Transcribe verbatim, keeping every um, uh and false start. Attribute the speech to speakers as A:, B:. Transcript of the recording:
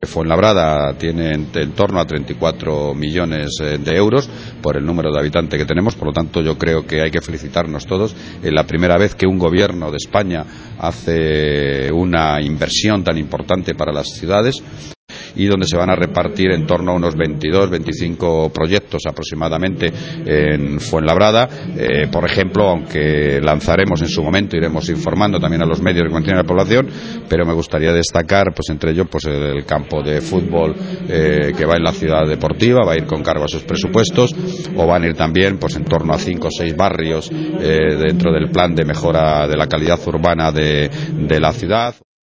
A: Fuenlabrada tiene en, en torno a treinta y cuatro millones de euros por el número de habitantes que tenemos, por lo tanto yo creo que hay que felicitarnos todos. Es la primera vez que un gobierno de España hace una inversión tan importante para las ciudades y donde se van a repartir en torno a unos veintidós, veinticinco proyectos aproximadamente en Fuenlabrada. Eh, por ejemplo, aunque lanzaremos en su momento, iremos informando también a los medios que mantienen la población, pero me gustaría destacar, pues entre ellos, pues el campo de fútbol eh, que va en la ciudad deportiva, va a ir con cargo a sus presupuestos, o van a ir también pues en torno a cinco o seis barrios eh, dentro del plan de mejora de la calidad urbana de, de la ciudad.